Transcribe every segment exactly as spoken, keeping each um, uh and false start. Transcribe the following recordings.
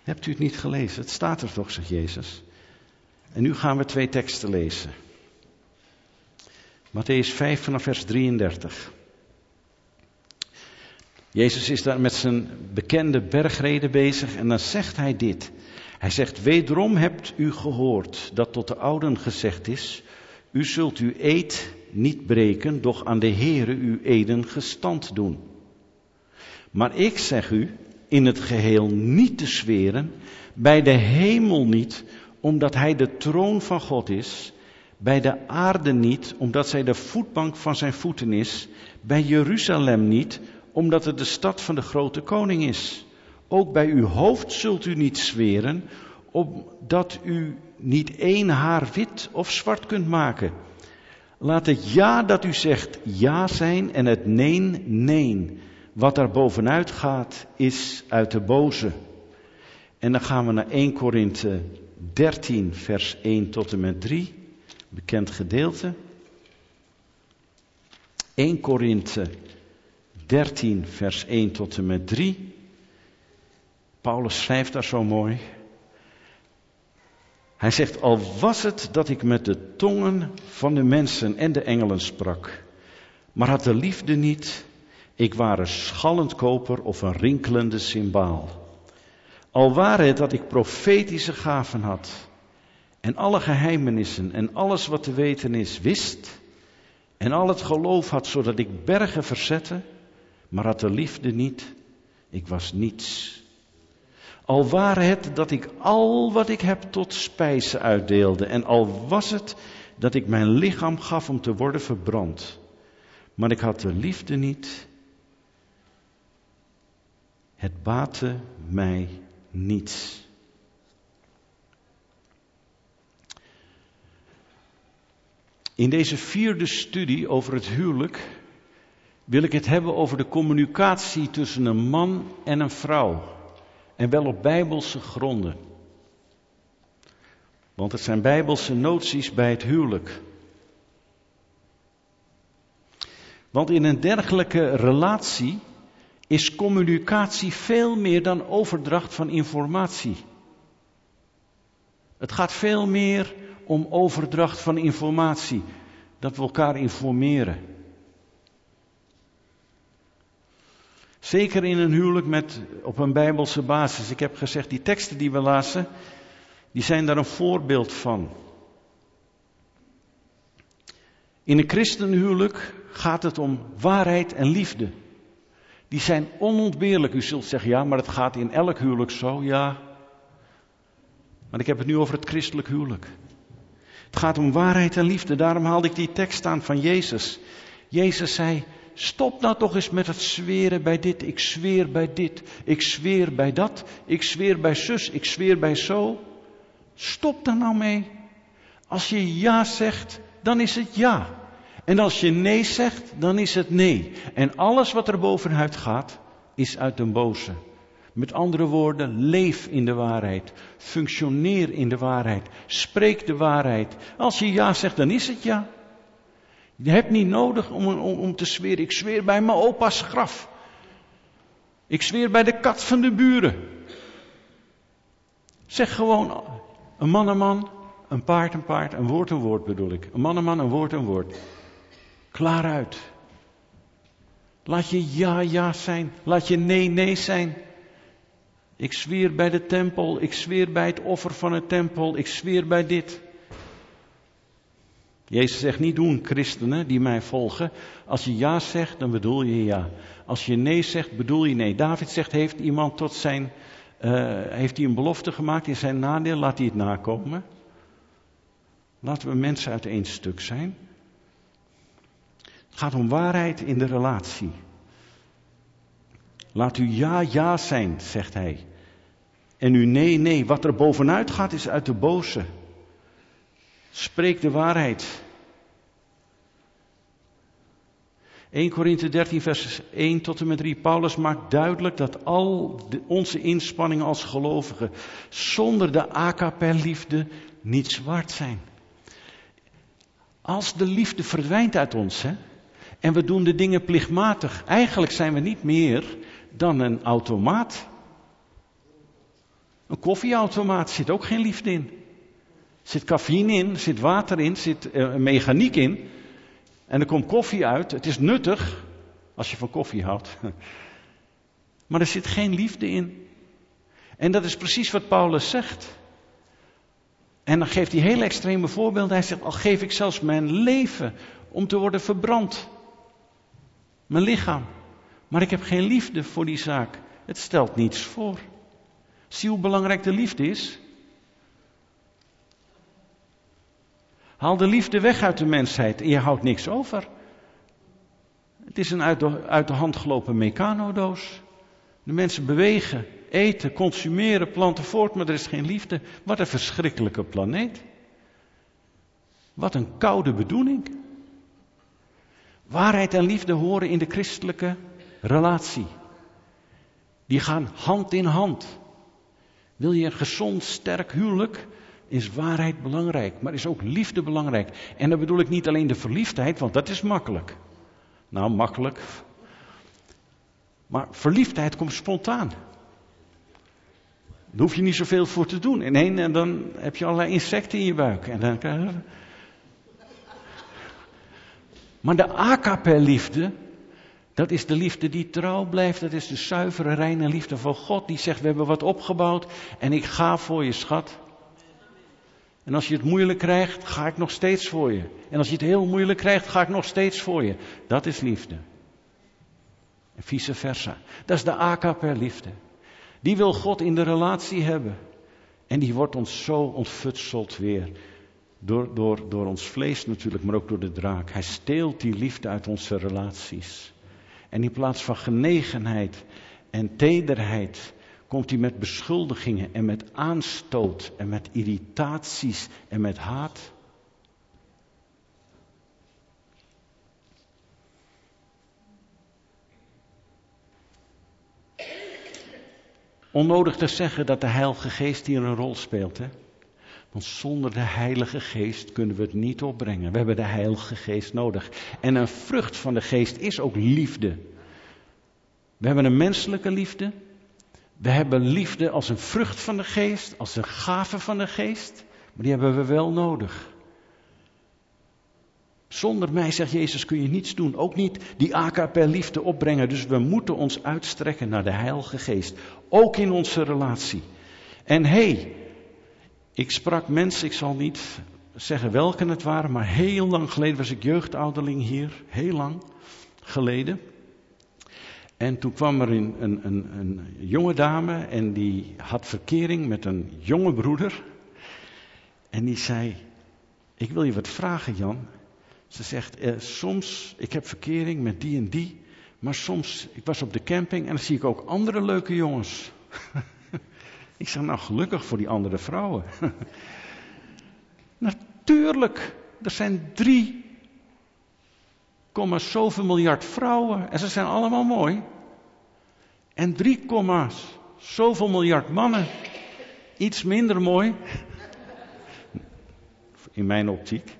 Hebt u het niet gelezen? Het staat er toch, zegt Jezus. En nu gaan we twee teksten lezen. Mattheüs vijf vanaf vers drieëndertig. Jezus is daar met zijn bekende bergreden bezig en dan zegt hij dit. Hij zegt, wederom hebt u gehoord dat tot de ouden gezegd is, u zult uw eed niet breken, doch aan de Heere uw eden gestand doen. Maar ik zeg u, in het geheel niet te zweren, bij de hemel niet, omdat hij de troon van God is, bij de aarde niet, omdat zij de voetbank van zijn voeten is, bij Jeruzalem niet, omdat het de stad van de grote koning is. Ook bij uw hoofd zult u niet zweren, opdat u niet één haar wit of zwart kunt maken. Laat het ja dat u zegt ja zijn en het nee, nee. Wat daar bovenuit gaat is uit de boze. En dan gaan we naar eerste Korinthe dertien vers één tot en met drie. Bekend gedeelte. eerste Korinthe dertien vers één tot en met drie. Paulus schrijft daar zo mooi. Hij zegt, al was het dat ik met de tongen van de mensen en de engelen sprak, maar had de liefde niet, ik ware schallend koper of een rinkelende cymbaal. Al ware het dat ik profetische gaven had, en alle geheimenissen en alles wat te weten is wist, en al het geloof had zodat ik bergen verzette, maar had de liefde niet, ik was niets. Al ware het dat ik al wat ik heb tot spijze uitdeelde, en al was het dat ik mijn lichaam gaf om te worden verbrand, maar ik had de liefde niet, het baatte mij niets. In deze vierde studie over het huwelijk wil ik het hebben over de communicatie tussen een man en een vrouw. En wel op bijbelse gronden. Want het zijn bijbelse noties bij het huwelijk. Want in een dergelijke relatie is communicatie veel meer dan overdracht van informatie. Het gaat veel meer om overdracht van informatie. Dat we elkaar informeren. Zeker in een huwelijk met, op een bijbelse basis. Ik heb gezegd, die teksten die we lazen, die zijn daar een voorbeeld van. In een christenhuwelijk gaat het om waarheid en liefde. Die zijn onontbeerlijk. U zult zeggen, ja, maar het gaat in elk huwelijk zo, ja. Maar ik heb het nu over het christelijk huwelijk. Het gaat om waarheid en liefde. Daarom haalde ik die tekst aan van Jezus. Jezus zei, stop nou toch eens met het zweren bij dit. Ik zweer bij dit. Ik zweer bij dat. Ik zweer bij zus. Ik zweer bij zo. Stop daar nou mee. Als je ja zegt, dan is het ja. En als je nee zegt, dan is het nee. En alles wat er bovenuit gaat, is uit den boze. Met andere woorden, leef in de waarheid. Functioneer in de waarheid. Spreek de waarheid. Als je ja zegt, dan is het ja. Je hebt niet nodig om, om, om te zweren. Ik zweer bij mijn opa's graf. Ik zweer bij de kat van de buren. Zeg gewoon, een man een man, een paard een paard, een woord een woord bedoel ik. Een man een man, een woord een woord. Klaar uit. Laat je ja ja zijn. Laat je nee nee zijn. Ik zweer bij de tempel. Ik zweer bij het offer van de tempel. Ik zweer bij dit. Jezus zegt niet doen, christenen die mij volgen. Als je ja zegt, dan bedoel je ja. Als je nee zegt, bedoel je nee. David zegt, heeft iemand tot zijn, uh, heeft hij een belofte gemaakt in zijn nadeel? Laat hij het nakomen. Laten we mensen uit één stuk zijn. Het gaat om waarheid in de relatie. Laat u ja, ja zijn, zegt hij. En u nee, nee. Wat er bovenuit gaat is uit de boze. Spreek de waarheid. eerste Korinthe dertien vers één tot en met drie. Paulus maakt duidelijk dat al de, onze inspanningen als gelovigen zonder de agape-liefde niets waard zijn. Als de liefde verdwijnt uit ons, hè, en we doen de dingen plichtmatig, eigenlijk zijn we niet meer dan een automaat. Een koffieautomaat zit ook geen liefde in. Er zit cafeïne in, er zit water in, er zit uh, mechaniek in. En er komt koffie uit. Het is nuttig, als je van koffie houdt. Maar er zit geen liefde in. En dat is precies wat Paulus zegt. En dan geeft hij hele extreme voorbeelden. Hij zegt, al geef ik zelfs mijn leven om te worden verbrand. Mijn lichaam. Maar ik heb geen liefde voor die zaak. Het stelt niets voor. Zie hoe belangrijk de liefde is. Haal de liefde weg uit de mensheid en je houdt niks over. Het is een uit de, uit de hand gelopen mecanodoos. De mensen bewegen, eten, consumeren, planten voort, maar er is geen liefde. Wat een verschrikkelijke planeet. Wat een koude bedoeling. Waarheid en liefde horen in de christelijke relatie. Die gaan hand in hand. Wil je een gezond, sterk huwelijk, is waarheid belangrijk, maar is ook liefde belangrijk. En dan bedoel ik niet alleen de verliefdheid, want dat is makkelijk. Nou, makkelijk. Maar verliefdheid komt spontaan. Daar hoef je niet zoveel voor te doen. En, een, en dan heb je allerlei insecten in je buik. En dan krijg je... Maar de agape-liefde, dat is de liefde die trouw blijft. Dat is de zuivere, reine liefde van God. Die zegt, we hebben wat opgebouwd en ik ga voor je, schat. En als je het moeilijk krijgt, ga ik nog steeds voor je. En als je het heel moeilijk krijgt, ga ik nog steeds voor je. Dat is liefde. En vice versa. Dat is de agape-liefde. Die wil God in de relatie hebben. En die wordt ons zo ontfutseld weer. Door, door, door ons vlees natuurlijk, maar ook door de draak. Hij steelt die liefde uit onze relaties. En in plaats van genegenheid en tederheid komt hij met beschuldigingen en met aanstoot en met irritaties en met haat. Onnodig te zeggen dat de Heilige Geest hier een rol speelt, hè? Want zonder de Heilige Geest kunnen we het niet opbrengen. We hebben de Heilige Geest nodig. En een vrucht van de Geest is ook liefde. We hebben een menselijke liefde. We hebben liefde als een vrucht van de Geest, als een gave van de Geest. Maar die hebben we wel nodig. Zonder mij, zegt Jezus, kun je niets doen. Ook niet die agape-liefde opbrengen. Dus we moeten ons uitstrekken naar de Heilige Geest. Ook in onze relatie. En hé, hey, ik sprak mensen, ik zal niet zeggen welke het waren, maar heel lang geleden was ik jeugdouderling hier. Heel lang geleden. En toen kwam er een, een, een, een jonge dame en die had verkering met een jonge broeder. En die zei, ik wil je wat vragen, Jan. Ze zegt, eh, soms, ik heb verkering met die en die, maar soms, ik was op de camping en dan zie ik ook andere leuke jongens. Ik zeg, nou gelukkig voor die andere vrouwen. Natuurlijk, er zijn drie komma zoveel miljard vrouwen en ze zijn allemaal mooi. En drie komma zoveel miljard mannen, iets minder mooi. In mijn optiek.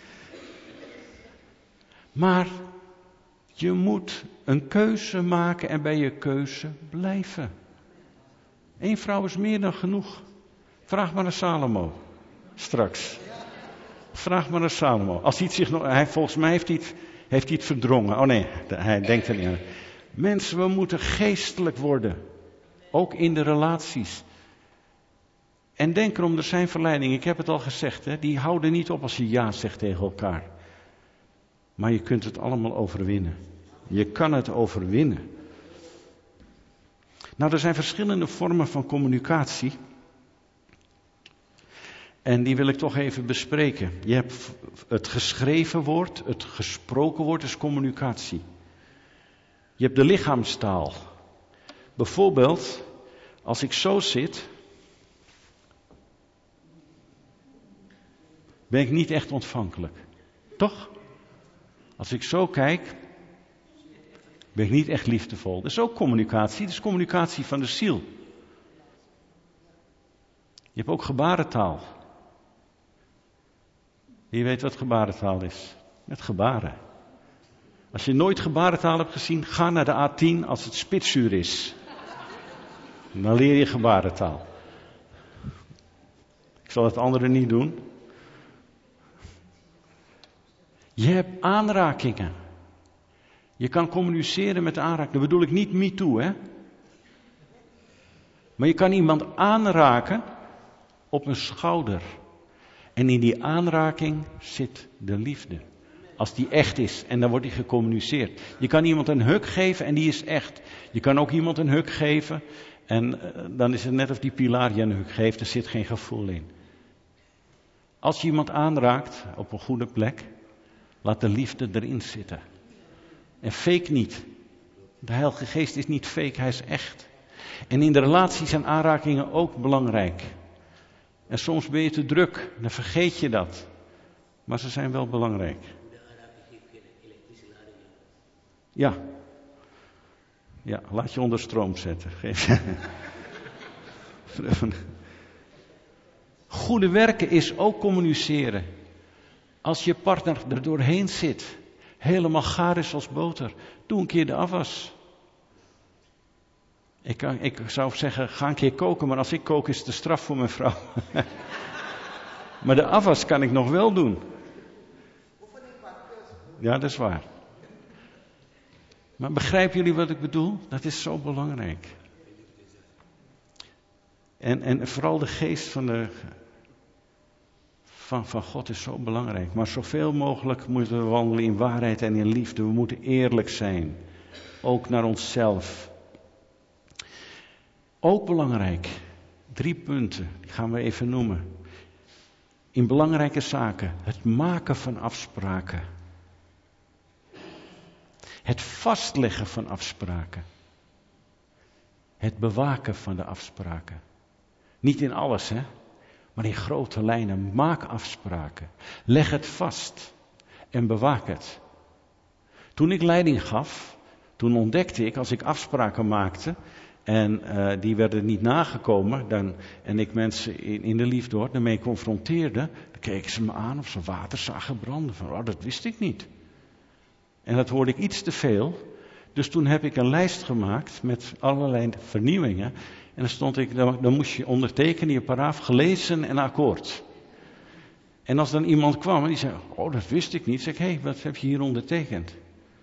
Maar je moet een keuze maken en bij je keuze blijven. Eén vrouw is meer dan genoeg. Vraag maar naar Salomo. Straks. Vraag maar naar Salomo. Als hij het zich nog, hij, volgens mij heeft hij, het, heeft hij het verdrongen. Oh nee, hij denkt er niet aan. Mensen, we moeten geestelijk worden. Ook in de relaties. En denk erom, er zijn verleidingen. Ik heb het al gezegd, hè, die houden niet op als je ja zegt tegen elkaar. Maar je kunt het allemaal overwinnen. Je kan het overwinnen. Nou, er zijn verschillende vormen van communicatie. En die wil ik toch even bespreken. Je hebt het geschreven woord, het gesproken woord is communicatie. Je hebt de lichaamstaal. Bijvoorbeeld, als ik zo zit, ben ik niet echt ontvankelijk. Toch? Als ik zo kijk, ben ik niet echt liefdevol. Dat is ook communicatie, dat is communicatie van de ziel. Je hebt ook gebarentaal. Je weet wat gebarentaal is. Met gebaren. Als je nooit gebarentaal hebt gezien, ga naar de A tien als het spitsuur is. Dan leer je gebarentaal. Ik zal het andere niet doen. Je hebt aanrakingen. Je kan communiceren met aanraking. Dat bedoel ik niet me too, hè. Maar je kan iemand aanraken op een schouder. En in die aanraking zit de liefde. Als die echt is. En dan wordt die gecommuniceerd. Je kan iemand een huk geven en die is echt. Je kan ook iemand een huk geven. En uh, dan is het net of die pilaar je een huk geeft. Er zit geen gevoel in. Als je iemand aanraakt op een goede plek. Laat de liefde erin zitten. En fake niet. De Heilige Geest is niet fake, hij is echt. En in de relatie zijn aanrakingen ook belangrijk. En soms ben je te druk, dan vergeet je dat. Maar ze zijn wel belangrijk. Ja. Ja, laat je onder stroom zetten. Goede werken is ook communiceren. Als je partner er doorheen zit, helemaal gaar is als boter, doe een keer de afwas. Ik, kan, ik zou zeggen, ga een keer koken, maar als ik kook is het de straf voor mijn vrouw. Maar de afwas kan ik nog wel doen. Ja, dat is waar. Maar begrijpen jullie wat ik bedoel? Dat is zo belangrijk. En, en vooral de geest van, de, van, van God is zo belangrijk. Maar zoveel mogelijk moeten we wandelen in waarheid en in liefde. We moeten eerlijk zijn. Ook naar onszelf. Ook belangrijk. Drie punten, die gaan we even noemen. In belangrijke zaken. Het maken van afspraken. Het vastleggen van afspraken. Het bewaken van de afspraken. Niet in alles, hè. Maar in grote lijnen. Maak afspraken. Leg het vast. En bewaak het. Toen ik leiding gaf. Toen ontdekte ik, als ik afspraken maakte. En uh, die werden niet nagekomen. Dan, en ik mensen in, in de liefde hoor, daarmee confronteerde. Dan keken ze me aan of ze water zagen branden. Van, oh, dat wist ik niet. En dat hoorde ik iets te veel. Dus toen heb ik een lijst gemaakt met allerlei vernieuwingen. En dan stond ik, dan, dan moest je ondertekenen, je paragraaf, gelezen en akkoord. En als dan iemand kwam en die zei, oh dat wist ik niet. Zeg ik, hé, hey, wat heb je hier ondertekend?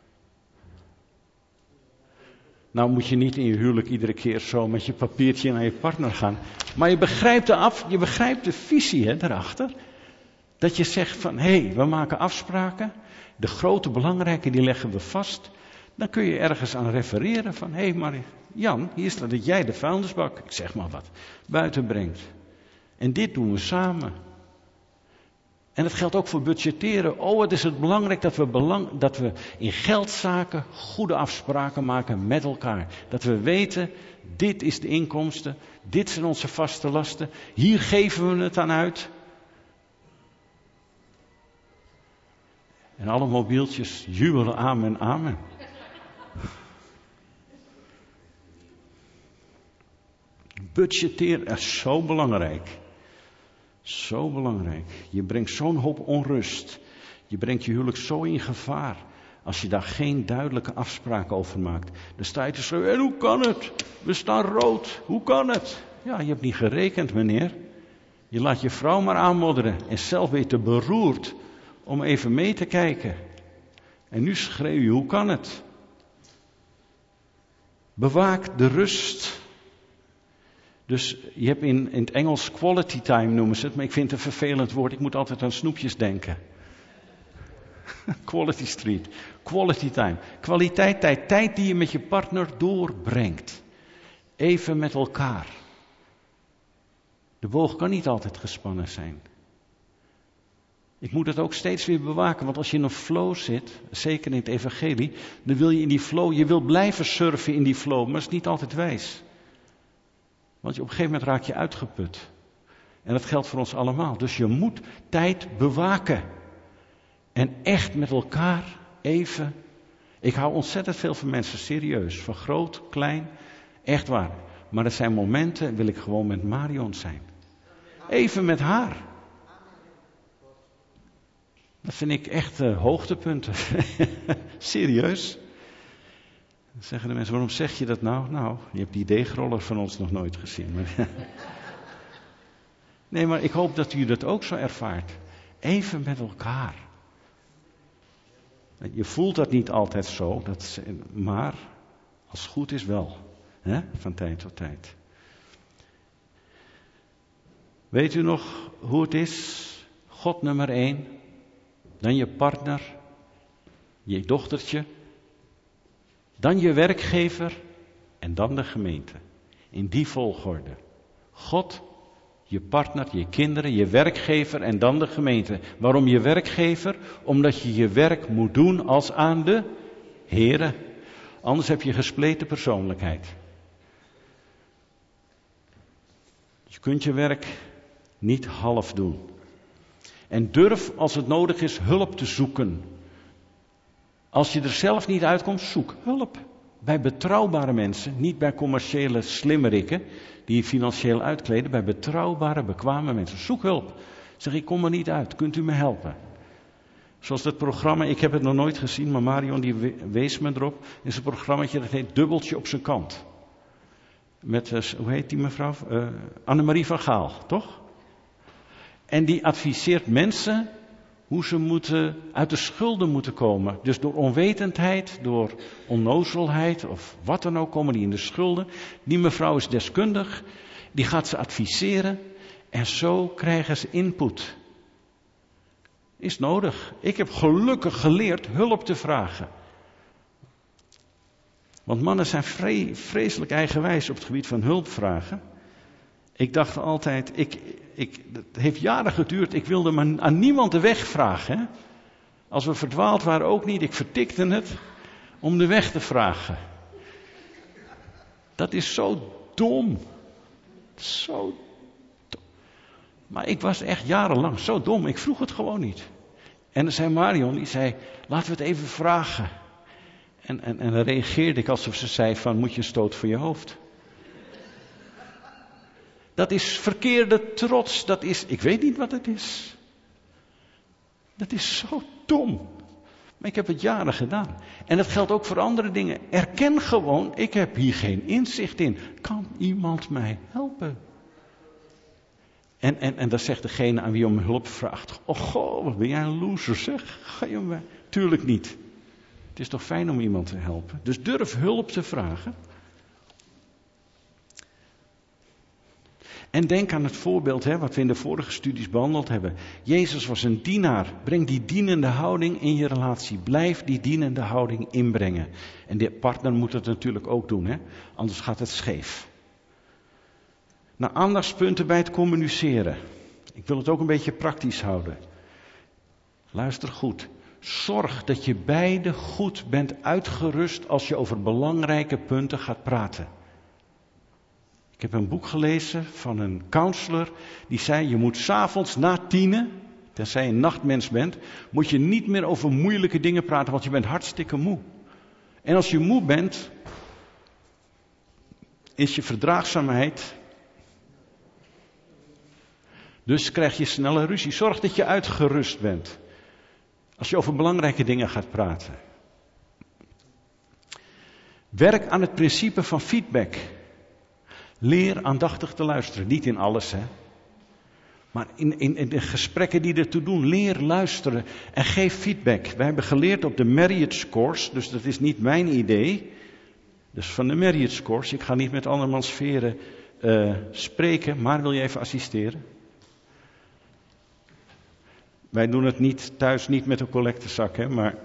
Nou moet je niet in je huwelijk iedere keer zo met je papiertje naar je partner gaan. Maar je begrijpt de, af, je begrijpt de visie hè, daarachter. Dat je zegt van, hé, hey, we maken afspraken. De grote belangrijke, die leggen we vast. Dan kun je ergens aan refereren van, hé, hey, maar Jan, hier staat dat jij de vuilnisbak, ik zeg maar wat, buiten brengt. En dit doen we samen. En dat geldt ook voor budgetteren. Oh, het is het belangrijk dat we, belang, dat we in geldzaken goede afspraken maken met elkaar. Dat we weten, dit is de inkomsten, dit zijn onze vaste lasten, hier geven we het aan uit. En alle mobieltjes jubelen amen, amen. Budgetteren is zo belangrijk. Zo belangrijk. Je brengt zo'n hoop onrust. Je brengt je huwelijk zo in gevaar. Als je daar geen duidelijke afspraken over maakt. Dan sta je te schreeuwen, en hoe kan het? We staan rood. Hoe kan het? Ja, je hebt niet gerekend, meneer. Je laat je vrouw maar aanmodderen. En zelf ben je te beroerd om even mee te kijken. En nu schreeuw je, hoe kan het? Bewaak de rust. Dus je hebt in, in het Engels quality time noemen ze het, maar ik vind het een vervelend woord. Ik moet altijd aan snoepjes denken. Quality street. Quality time. Kwaliteit tijd. Tijd die je met je partner doorbrengt. Even met elkaar. De boog kan niet altijd gespannen zijn. Ik moet het ook steeds weer bewaken, want als je in een flow zit, zeker in het evangelie, dan wil je in die flow, je wil blijven surfen in die flow, maar dat is niet altijd wijs. Want je, op een gegeven moment raak je uitgeput. En dat geldt voor ons allemaal. Dus je moet tijd bewaken. En echt met elkaar even. Ik hou ontzettend veel van mensen serieus. Van groot, klein, echt waar. Maar er zijn momenten, wil ik gewoon met Marion zijn. Even met haar. Dat vind ik echt uh, hoogtepunten. Serieus. Dan zeggen de mensen, waarom zeg je dat nou? Nou, je hebt die deegroller van ons nog nooit gezien. Maar Nee, maar ik hoop dat u dat ook zo ervaart. Even met elkaar. Je voelt dat niet altijd zo, dat, maar als het goed is wel. Hè? Van tijd tot tijd. Weet u nog hoe het is? God nummer één. Dan je partner. Je dochtertje. Dan je werkgever. En dan de gemeente. In die volgorde. God, je partner, je kinderen, je werkgever en dan de gemeente. Waarom je werkgever? Omdat je je werk moet doen als aan de Here. Anders heb je gespleten persoonlijkheid. Je kunt je werk niet half doen. En durf als het nodig is hulp te zoeken. Als je er zelf niet uitkomt, zoek hulp. Bij betrouwbare mensen, niet bij commerciële slimmerikken die je financieel uitkleden. Bij betrouwbare, bekwame mensen. Zoek hulp. Zeg, ik kom er niet uit. Kunt u me helpen? Zoals dat programma, ik heb het nog nooit gezien, maar Marion die wees me erop. Is een programmaatje dat heet Dubbeltje op zijn kant. Met, uh, hoe heet die mevrouw? Uh, Annemarie van Gaal, toch? En die adviseert mensen hoe ze moeten, uit de schulden moeten komen. Dus door onwetendheid, door onnozelheid of wat dan ook komen die in de schulden. Die mevrouw is deskundig, die gaat ze adviseren en zo krijgen ze input. Is nodig. Ik heb gelukkig geleerd hulp te vragen. Want mannen zijn vre- vreselijk eigenwijs op het gebied van hulp vragen. Ik dacht altijd, ik, ik, het heeft jaren geduurd, ik wilde maar aan niemand de weg vragen. Hè? Als we verdwaald waren ook niet, ik vertikte het om de weg te vragen. Dat is zo dom. Zo dom. Maar ik was echt jarenlang zo dom, ik vroeg het gewoon niet. En dan zei Marion, die zei, laten we het even vragen. En, en, en dan reageerde ik alsof ze zei van, moet je een stoot voor je hoofd? Dat is verkeerde trots, dat is, ik weet niet wat het is. Dat is zo dom. Maar ik heb het jaren gedaan. En dat geldt ook voor andere dingen. Erken gewoon, ik heb hier geen inzicht in. Kan iemand mij helpen? En, en, en dan zegt degene aan wie om hulp vraagt. Oh goh, wat ben jij een loser zeg. Ga je mij? Tuurlijk niet. Het is toch fijn om iemand te helpen. Dus durf hulp te vragen. En denk aan het voorbeeld hè, wat we in de vorige studies behandeld hebben. Jezus was een dienaar. Breng die dienende houding in je relatie. Blijf die dienende houding inbrengen. En de partner moet het natuurlijk ook doen. Hè? Anders gaat het scheef. Nou, aandachtspunten bij het communiceren. Ik wil het ook een beetje praktisch houden. Luister goed. Zorg dat je beide goed bent uitgerust als je over belangrijke punten gaat praten. Ik heb een boek gelezen van een counselor die zei, je moet 's avonds na tienen, tenzij je een nachtmens bent, moet je niet meer over moeilijke dingen praten, want je bent hartstikke moe. En als je moe bent, is je verdraagzaamheid, dus krijg je snelle ruzie. Zorg dat je uitgerust bent, als je over belangrijke dingen gaat praten. Werk aan het principe van feedback. Leer aandachtig te luisteren. Niet in alles, hè. Maar in, in, in de gesprekken die ertoe doen. Leer luisteren en geef feedback. Wij hebben geleerd op de Marriage Course. Dus dat is niet mijn idee. Dus van de Marriage Course. Ik ga niet met andermans veren uh, spreken. Maar wil je even assisteren? Wij doen het niet thuis niet met een collectezak, hè. Maar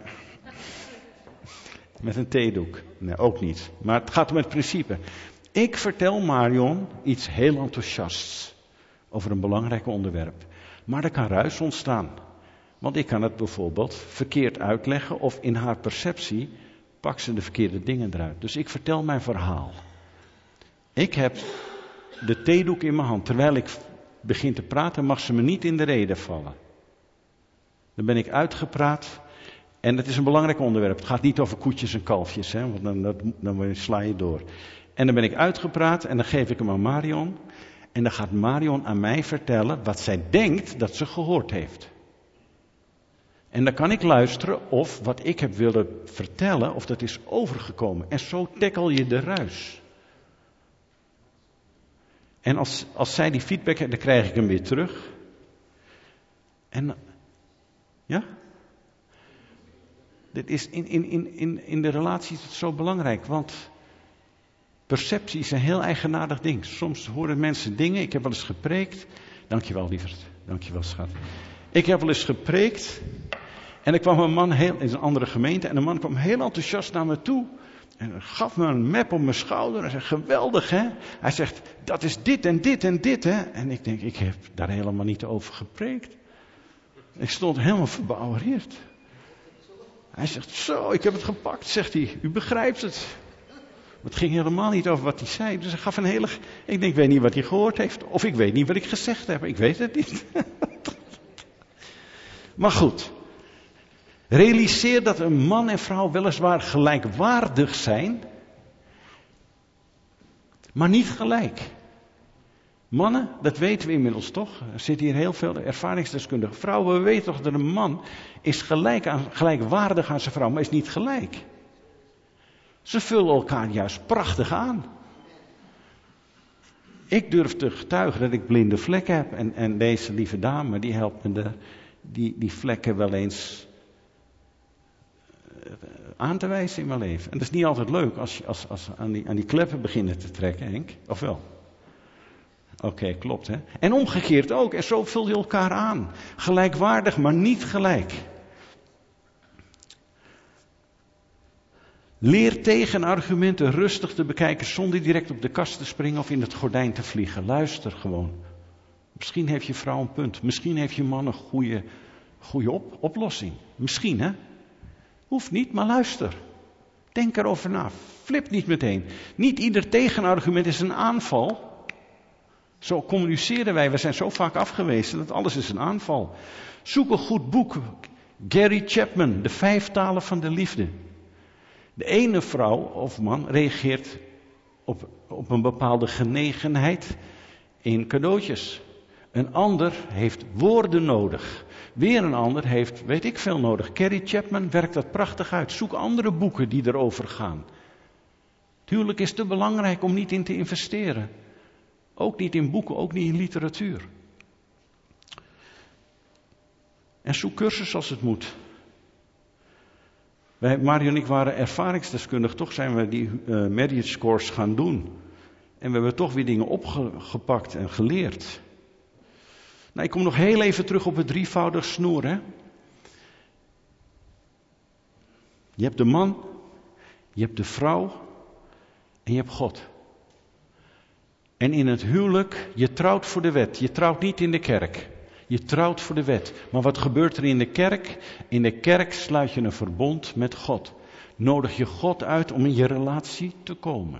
met een theedoek. Nee, ook niet. Maar het gaat om het principe. Ik vertel Marion iets heel enthousiasts over een belangrijk onderwerp. Maar er kan ruis ontstaan. Want ik kan het bijvoorbeeld verkeerd uitleggen of in haar perceptie pakt ze de verkeerde dingen eruit. Dus ik vertel mijn verhaal. Ik heb de theedoek in mijn hand. Terwijl ik begin te praten mag ze me niet in de rede vallen. Dan ben ik uitgepraat en het is een belangrijk onderwerp. Het gaat niet over koetjes en kalfjes, hè, want dan, dan, dan sla je door. En dan ben ik uitgepraat en dan geef ik hem aan Marion. En dan gaat Marion aan mij vertellen wat zij denkt dat ze gehoord heeft. En dan kan ik luisteren of wat ik heb willen vertellen, of dat is overgekomen. En zo tackle je de ruis. En als, als zij die feedback heeft, dan krijg ik hem weer terug. En, ja? Dit is in, in, in, in, in de relatie is het zo belangrijk, want perceptie is een heel eigenaardig ding. Soms horen mensen dingen, ik heb wel eens gepreekt. Dankjewel, lieverd. Dankjewel, schat. Ik heb wel eens gepreekt. En er kwam een man heel, in een andere gemeente. En een man kwam heel enthousiast naar me toe. En gaf me een map op mijn schouder. Hij zei, geweldig hè. Hij zegt, dat is dit en dit en dit hè. En ik denk, ik heb daar helemaal niet over gepreekt. Ik stond helemaal verbouwereerd. Hij zegt, zo, ik heb het gepakt, zegt hij. U begrijpt het. Het ging helemaal niet over wat hij zei. Dus hij gaf een hele... Ik denk, ik weet niet wat hij gehoord heeft. Of ik weet niet wat ik gezegd heb. Ik weet het niet. Maar goed. Realiseer dat een man en vrouw weliswaar gelijkwaardig zijn. Maar niet gelijk. Mannen, dat weten we inmiddels toch. Er zitten hier heel veel ervaringsdeskundigen. Vrouwen, we weten toch dat een man is gelijk aan, gelijkwaardig aan zijn vrouw. Maar is niet gelijk. Ze vullen elkaar juist prachtig aan. Ik durf te getuigen dat ik blinde vlekken heb. En, en deze lieve dame, die helpt me de, die, die vlekken wel eens uh, aan te wijzen in mijn leven. En dat is niet altijd leuk als je als, als aan, die, aan die kleppen beginnen te trekken, Henk. Of wel? Oké, okay, klopt hè. En omgekeerd ook. En zo vul je elkaar aan. Gelijkwaardig, maar niet gelijk. Leer tegenargumenten rustig te bekijken zonder direct op de kast te springen of in het gordijn te vliegen. Luister gewoon. Misschien heeft je vrouw een punt. Misschien heeft je man een goede, goede op, oplossing. Misschien hè. Hoeft niet, maar luister. Denk erover na. Flip niet meteen. Niet ieder tegenargument is een aanval. Zo communiceren wij. We zijn zo vaak afgewezen dat alles is een aanval. Zoek een goed boek. Gary Chapman, De Vijf Talen van de Liefde. De ene vrouw of man reageert op, op een bepaalde genegenheid in cadeautjes. Een ander heeft woorden nodig. Weer een ander heeft, weet ik veel nodig. Gary Chapman werkt dat prachtig uit. Zoek andere boeken die erover gaan. Tuurlijk is het te belangrijk om niet in te investeren. Ook niet in boeken, ook niet in literatuur. En zoek cursus als het moet. Wij, Mario en ik waren ervaringsdeskundig, toch zijn we die uh, marriage course gaan doen. En we hebben toch weer dingen opgepakt en geleerd. Nou, ik kom nog heel even terug op het drievoudig snoer. Hè? Je hebt de man, je hebt de vrouw en je hebt God. En in het huwelijk, je trouwt voor de wet, je trouwt niet in de kerk. Je trouwt voor de wet. Maar wat gebeurt er in de kerk? In de kerk sluit je een verbond met God. Nodig je God uit om in je relatie te komen.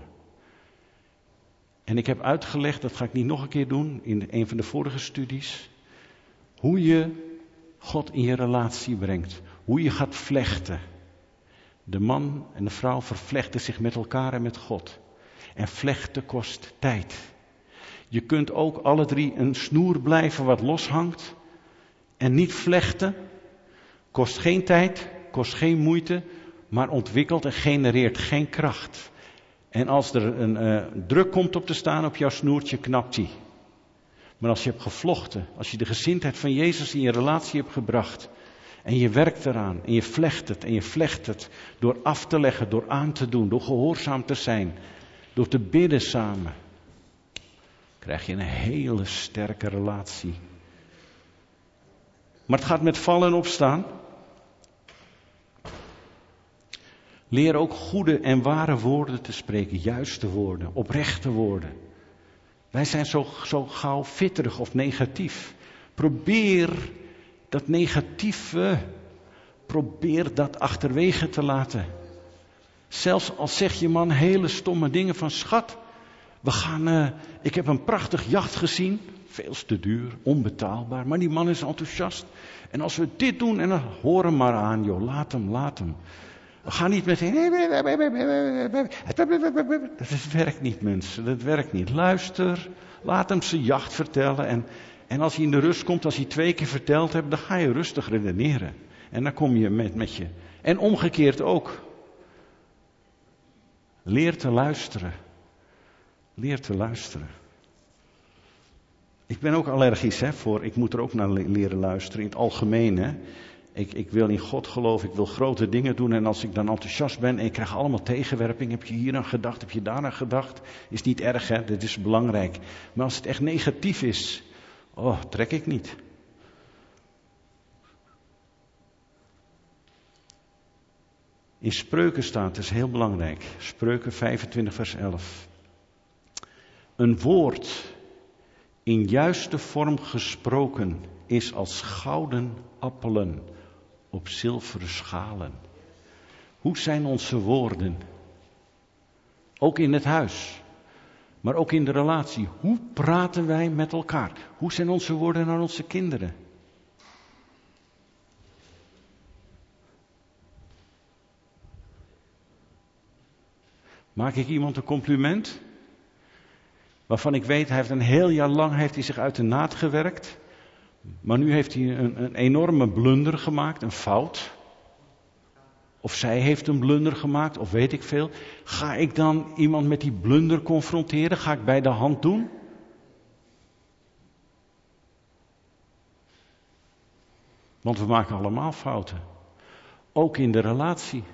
En ik heb uitgelegd, dat ga ik niet nog een keer doen, in een van de vorige studies. Hoe je God in je relatie brengt. Hoe je gaat vlechten. De man en de vrouw vervlechten zich met elkaar en met God. En vlechten kost tijd. Je kunt ook alle drie een snoer blijven wat loshangt. En niet vlechten. Kost geen tijd, kost geen moeite. Maar ontwikkelt en genereert geen kracht. En als er een uh, druk komt op te staan op jouw snoertje, knapt die. Maar als je hebt gevlochten, als je de gezindheid van Jezus in je relatie hebt gebracht. En je werkt eraan en je vlecht het en je vlecht het. Door af te leggen, door aan te doen, door gehoorzaam te zijn. Door te bidden samen. Krijg je een hele sterke relatie. Maar het gaat met vallen en opstaan. Leer ook goede en ware woorden te spreken. Juiste woorden, oprechte woorden. Wij zijn zo, zo gauw vitterig of negatief. Probeer dat negatieve, probeer dat achterwege te laten. Zelfs al zeg je man hele stomme dingen van schat. We gaan, uh, ik heb een prachtig jacht gezien. Veel te duur, onbetaalbaar. Maar die man is enthousiast. En als we dit doen, en dan hoor hem maar aan, joh. Laat hem, laat hem. We gaan niet meteen. Dat werkt niet, mensen. Dat werkt niet. Luister. Laat hem zijn jacht vertellen. En, en als hij in de rust komt, als hij twee keer verteld hebt, dan ga je rustig redeneren. En dan kom je met, met je. En omgekeerd ook. Leer te luisteren. Leer te luisteren. Ik ben ook allergisch hè, voor, ik moet er ook naar leren luisteren, in het algemeen. Hè. Ik, ik wil in God geloven, ik wil grote dingen doen en als ik dan enthousiast ben en ik krijg allemaal tegenwerping, heb je hier aan gedacht, heb je daar aan gedacht, is niet erg hè, dit is belangrijk. Maar als het echt negatief is, oh, trek ik niet. In Spreuken staat, dat is heel belangrijk, Spreuken vijfentwintig vers elf. Een woord in juiste vorm gesproken is als gouden appelen op zilveren schalen. Hoe zijn onze woorden? Ook in het huis, maar ook in de relatie. Hoe praten wij met elkaar? Hoe zijn onze woorden naar onze kinderen? Maak ik iemand een compliment? Waarvan ik weet, hij heeft een heel jaar lang heeft hij zich uit de naad gewerkt. Maar nu heeft hij een, een enorme blunder gemaakt, een fout. Of zij heeft een blunder gemaakt, of weet ik veel. Ga ik dan iemand met die blunder confronteren? Ga ik bij de hand doen? Want we maken allemaal fouten. Ook in de relatie.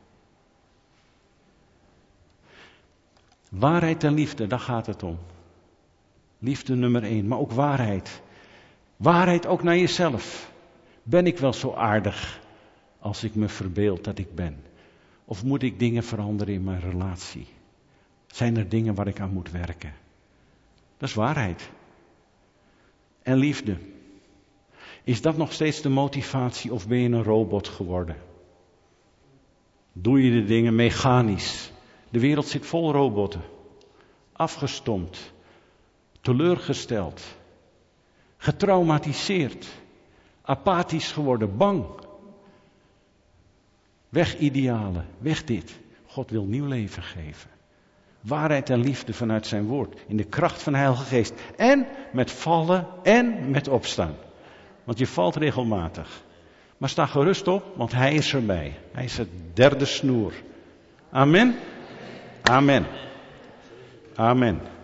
Waarheid en liefde, daar gaat het om. Liefde nummer één, maar ook waarheid. Waarheid ook naar jezelf. Ben ik wel zo aardig als ik me verbeeld dat ik ben? Of moet ik dingen veranderen in mijn relatie? Zijn er dingen waar ik aan moet werken? Dat is waarheid. En liefde. Is dat nog steeds de motivatie of ben je een robot geworden? Doe je de dingen mechanisch? De wereld zit vol robotten. Afgestompt. Teleurgesteld. Getraumatiseerd. Apathisch geworden. Bang. Weg idealen. Weg dit. God wil nieuw leven geven. Waarheid en liefde vanuit zijn woord. In de kracht van de Heilige Geest. En met vallen en met opstaan. Want je valt regelmatig. Maar sta gerust op, want hij is erbij. Hij is het derde snoer. Amen. Amen. Amen.